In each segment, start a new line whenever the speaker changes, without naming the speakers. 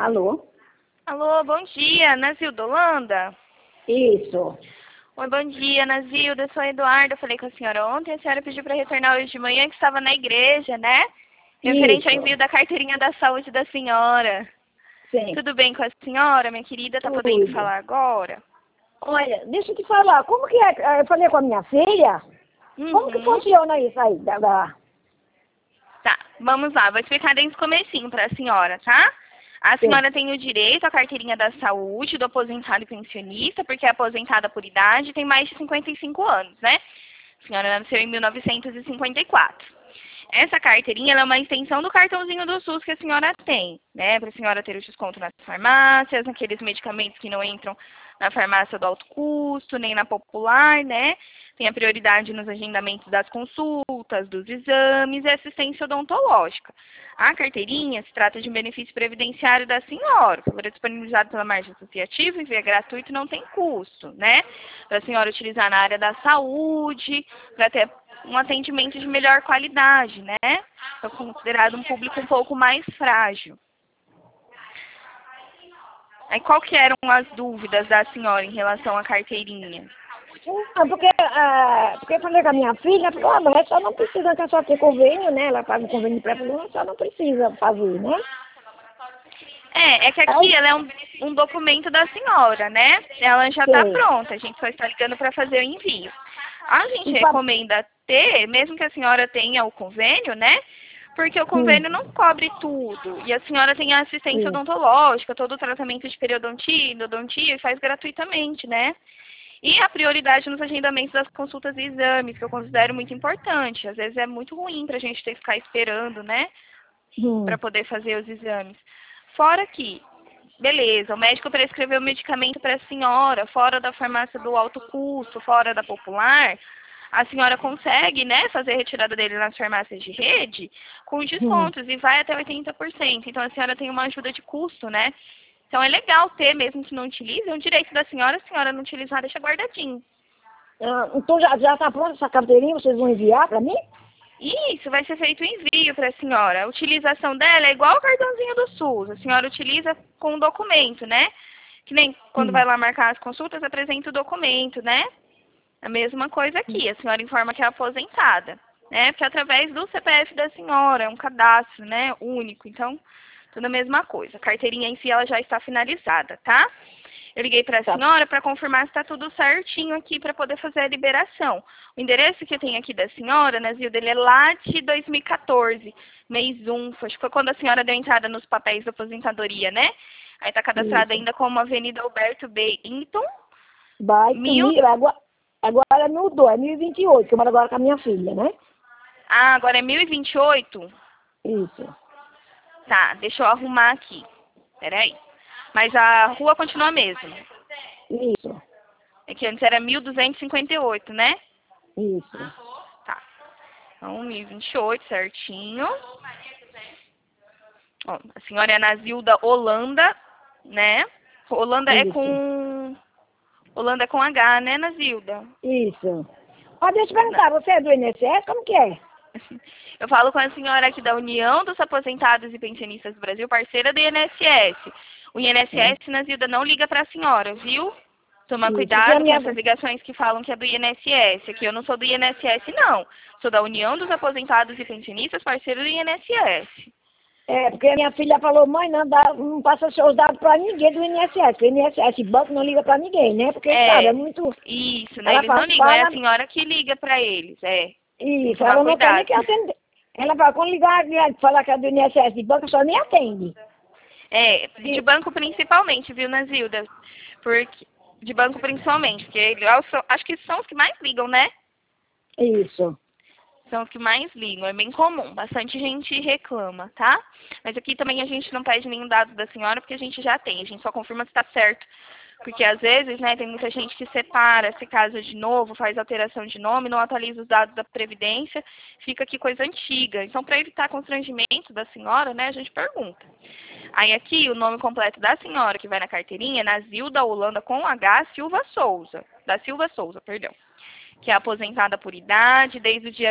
Alô?
Alô, bom dia, Nazilda Holanda?
Isso.
Oi, bom dia, Nazilda, eu sou a Eduarda, eu falei com a senhora ontem, a senhora pediu para retornar hoje de manhã, que estava na igreja, né? Referente ao
Isso.
envio da carteirinha da saúde da senhora.
Sim.
Tudo bem com a senhora, minha querida? Tá podendo
Tudo.
falar agora?
Olha, deixa eu te falar, como que é? Eu falei com a minha filha, como que
Uhum.
funciona isso aí?
Tá, vamos lá, vou explicar desde o comecinho para a senhora, tá? A
Sim.
senhora tem o direito à carteirinha da saúde do aposentado e pensionista, porque é aposentada por idade e tem mais de 55 anos, né? A senhora nasceu em 1954. Essa carteirinha ela é uma extensão do cartãozinho do SUS que a senhora tem, né? Para a senhora ter o desconto nas farmácias, naqueles medicamentos que não entram na farmácia do alto custo, nem na popular, né? Tem a prioridade nos agendamentos das consultas, dos exames e assistência odontológica. A carteirinha se trata de um benefício previdenciário da senhora, que é disponibilizado pela margem associativa, envia gratuito e não tem custo, né? Para a senhora utilizar na área da saúde, para ter um atendimento de melhor qualidade, né? É considerado um público um pouco mais frágil. Aí qual que eram as dúvidas da senhora em relação à carteirinha?
Não, porque eu falei com a minha filha, falou, mas a senhora não precisa, que a senhora tem convênio, né? Ela paga um convênio para ela, a senhora não precisa fazer, né?
É que aqui ela é um documento da senhora, né? Ela já está
Sei.
pronta, a gente só está ligando para fazer o envio. A gente
E
recomenda ter, mesmo que a senhora tenha o convênio, né? Porque o convênio não cobre tudo. E a senhora tem a assistência
Sim.
odontológica, todo o tratamento de periodontia, endodontia, e faz gratuitamente, né? E a prioridade nos agendamentos das consultas e exames, que eu considero muito importante. Às vezes é muito ruim para a gente ter que ficar esperando, né? Para poder fazer os exames. Fora que, beleza, o médico prescreveu o medicamento para a senhora, fora da farmácia do alto custo, fora da popular, a senhora consegue, né, fazer a retirada dele nas farmácias de rede com descontos e vai até 80%. Então a senhora tem uma ajuda de custo, né? Então é legal ter, mesmo que não utilize, é um direito da senhora, se a senhora não utilizar, deixa guardadinho.
Então já está pronta essa carteirinha, vocês vão enviar para mim?
Isso, vai ser feito o envio para a senhora. A utilização dela é igual o cartãozinho do SUS. A senhora utiliza com o documento, né? Que nem quando vai lá marcar as consultas, apresenta o documento, né? A mesma coisa aqui. A senhora informa que é aposentada, né? Porque é através do CPF da senhora, é um cadastro, né? Único. Então, tudo a mesma coisa. A carteirinha em si, ela já está finalizada, tá? Eu liguei para a
Tá.
senhora para confirmar se está tudo certinho aqui para poder fazer a liberação. O endereço que eu tenho aqui da senhora, Nazilda, ele é lá de 2014, mês 1. Acho que foi quando a senhora deu entrada nos papéis da aposentadoria, né? Aí está cadastrada
Isso.
ainda como Avenida Alberto B. Hinton,
Vai
mil...
sumir, agora mudou, é 1028, que eu moro agora com a minha filha, né?
Ah, agora é 1028?
Isso.
Tá, deixa eu arrumar aqui. Peraí. Mas a rua continua a mesma.
Isso.
É que antes era 1258, né?
Isso.
Tá. Então, 1028, certinho. Ó, a senhora é Nazilda Holanda, né? Holanda é
Isso.
com... Holanda é com H, né, Nazilda?
Isso. Ó, deixa eu perguntar, você é do INSS? Como que é?
Eu falo com a senhora aqui da União dos Aposentados e Pensionistas do Brasil, parceira do INSS. O INSS, Nazilda, não liga para a senhora, viu? Tomar
Isso. Porque a
cuidado com
minha...
essas ligações que falam que é do INSS. Aqui eu não sou do INSS, não. Sou da União dos Aposentados e Pensionistas, parceiro do INSS.
porque a minha filha falou, mãe, não passa seus dados para ninguém do INSS, porque o INSS, banco não liga para ninguém, né? Porque, sabe, é muito...
Isso, né?
Ela
Eles não
fala,
ligam, é a senhora que liga para eles, Tem que
isso,
tomar
ela não quer nem
cuidado.
que atenda. Ela fala, quando ligar, falar que é do INSS de banco, só nem atende.
De banco principalmente, viu, Nazilda? Porque, de banco principalmente, porque acho que são os que mais ligam, né?
Isso.
São os que mais ligam, é bem comum, bastante gente reclama, tá? Mas aqui também a gente não pede nenhum dado da senhora, porque a gente já tem, a gente só confirma se está certo. Porque às vezes, né, tem muita gente que separa, se casa de novo, faz alteração de nome, não atualiza os dados da Previdência, fica aqui coisa antiga. Então, para evitar constrangimento da senhora, né, a gente pergunta. Aí aqui, o nome completo da senhora que vai na carteirinha é Nazilda Holanda com H Silva Souza, da Silva Souza, perdão. Que é aposentada por idade, desde o dia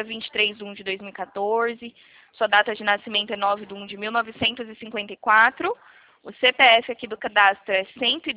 23/1/2014. Sua data de nascimento é 9/1/1954. O CPF aqui do cadastro é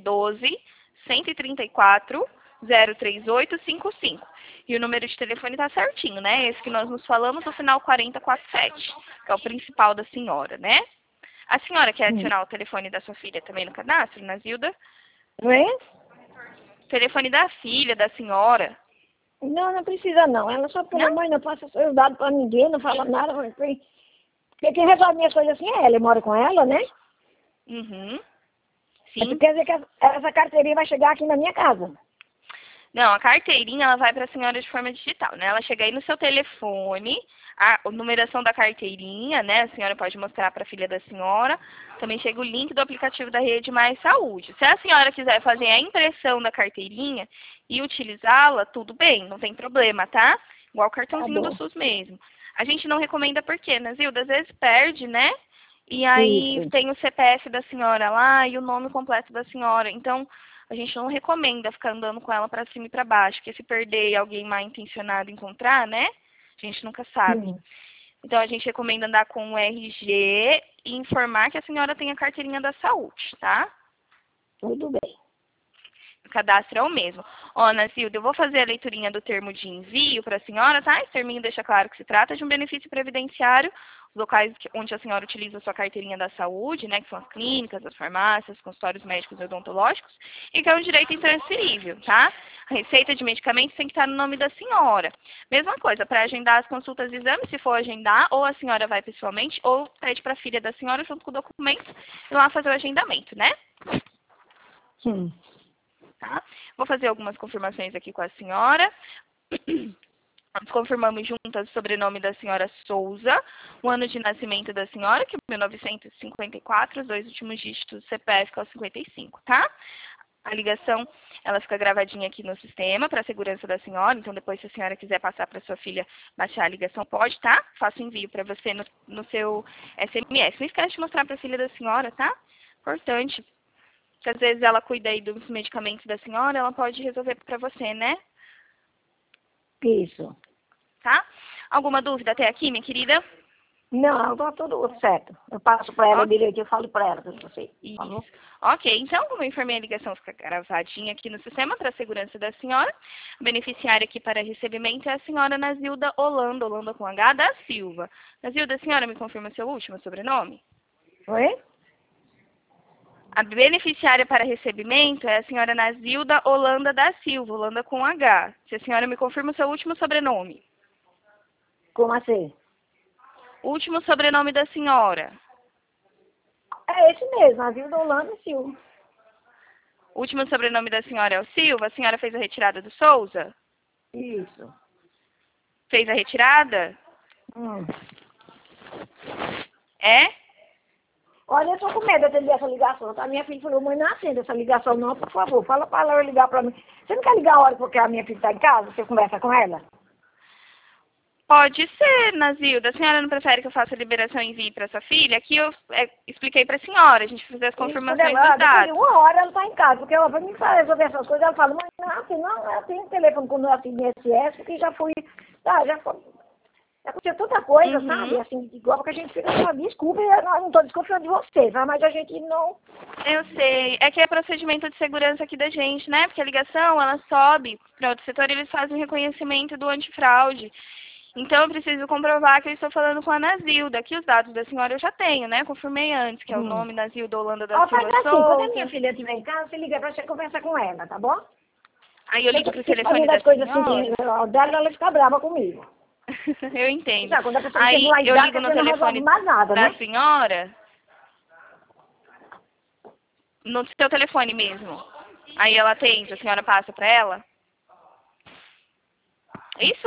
112-134-03855. E o número de telefone tá certinho, né? Esse que nós nos falamos, no final 4047, que é o principal da senhora, né? A senhora quer adicionar o telefone da sua filha também no cadastro, Nazilda?
Oi?
Telefone da filha, da senhora.
Não, não precisa não. Ela só falou,
Não?
mãe, não passa seus dados pra ninguém, não fala nada. Porque quem resolve minhas coisas assim é ela, eu moro com ela, né?
Uhum.
Mas
Sim.
quer dizer que essa carteirinha vai chegar aqui na minha casa.
Não, a carteirinha ela vai para a senhora de forma digital, né? Ela chega aí no seu telefone, a numeração da carteirinha, né? A senhora pode mostrar para a filha da senhora. Também chega o link do aplicativo da Rede Mais Saúde. Se a senhora quiser fazer a impressão da carteirinha e utilizá-la, tudo bem, não tem problema, tá? Igual o cartãozinho do
bom.
SUS mesmo. A gente não recomenda porque, né, Zilda? Às vezes perde, né? E aí
Isso.
tem o CPF da senhora lá e o nome completo da senhora. Então, a gente não recomenda ficar andando com ela para cima e para baixo, porque se perder e alguém mal intencionado encontrar, né? A gente nunca sabe.
Sim.
Então, a gente recomenda andar com o RG e informar que a senhora tem a carteirinha da saúde, tá?
Tudo bem.
O cadastro é o mesmo. Ó, Ana Silvia, eu vou fazer a leiturinha do termo de envio para a senhora, tá? Esse terminho deixa claro que se trata de um benefício previdenciário, os locais onde a senhora utiliza a sua carteirinha da saúde, né, que são as clínicas, as farmácias, os consultórios médicos e odontológicos, e que é um direito intransferível, tá? A receita de medicamentos tem que estar no nome da senhora. Mesma coisa, para agendar as consultas e exames, se for agendar, ou a senhora vai pessoalmente, ou pede para a filha da senhora, junto com o documento, ir lá fazer o agendamento, né?
Sim.
Tá? Vou fazer algumas confirmações aqui com a senhora. Nós confirmamos juntas o sobrenome da senhora Souza, o ano de nascimento da senhora, que é 1954, os dois últimos dígitos do CPF, que é o 55, tá? A ligação, ela fica gravadinha aqui no sistema para a segurança da senhora, então depois se a senhora quiser passar para sua filha baixar a ligação, pode, tá? Faço envio para você no seu SMS. Não esquece de mostrar para a filha da senhora, tá? Importante. Porque às vezes ela cuida aí dos medicamentos da senhora, ela pode resolver para você, né?
Isso.
Tá? Alguma dúvida até aqui, minha querida?
Não, tá tudo certo. Eu passo para ela
Ok.
direito, eu falo para ela, para você.
Isso.
Falou?
Ok, então, como eu informei, a ligação fica gravadinha aqui no sistema para a segurança da senhora. O beneficiário aqui para recebimento é a senhora Nazilda Holanda, Holanda com H, da Silva. Nazilda, a senhora me confirma seu último sobrenome?
Oi?
A beneficiária para recebimento é a senhora Nazilda Holanda da Silva, Holanda com H. Se a senhora me confirma o seu último sobrenome.
Como assim?
O último sobrenome da senhora.
É esse mesmo, a Vilda Holanda Silva.
O último sobrenome da senhora é o Silva. A senhora fez a retirada do Souza?
Isso.
Fez a retirada?
Hum.
É?
Olha, eu tô com medo de atender essa ligação, tá? Minha filha falou, mãe, não atenda essa ligação não, por favor. Fala para ela ligar para mim. Você não quer ligar a hora porque a minha filha está em casa? Você conversa com ela?
Pode ser, Nazilda. A senhora não prefere que eu faça a liberação e envie para sua filha? Aqui eu expliquei para a senhora. A gente vai fazer as
Isso, quando
confirmações
ela,
dos
depois de
dados.
uma hora ela está em casa, porque ela vai me resolver essas coisas. Ela fala, mãe, não, assim, não, ela tem um telefone quando eu assino ISS, porque já fui, tá, já foi. Aconteceu tanta coisa, sabe?
Uhum.
Assim, igual porque a gente fica só, desculpa, eu não estou desconfiando de você, tá? Mas a gente não.
Eu sei. É que é procedimento de segurança aqui da gente, né? Porque a ligação, ela sobe para outro setor e eles fazem o reconhecimento do antifraude. Então, eu preciso comprovar que eu estou falando com a Nazilda. Aqui os dados da senhora eu já tenho, né? Confirmei antes, que é o
Hum.
nome Nazilda Holanda da
Ó, faz
Silva
assim, quando a minha
Souza.
filha estiver em casa, você liga pra você conversa com ela, tá bom?
Aí eu
Porque
ligo
eu
pro
fico
telefone
fazendo
da
as coisas assim,
senhora.
dela, ela fica brava comigo.
Eu entendo.
Sabe, quando a pessoa chega
Aí
uma
eu
idade,
ligo
a
no
pessoa não resolve
telefone
mais nada,
da
né?
senhora, no seu telefone mesmo. Aí ela atende, a senhora passa pra ela. É isso?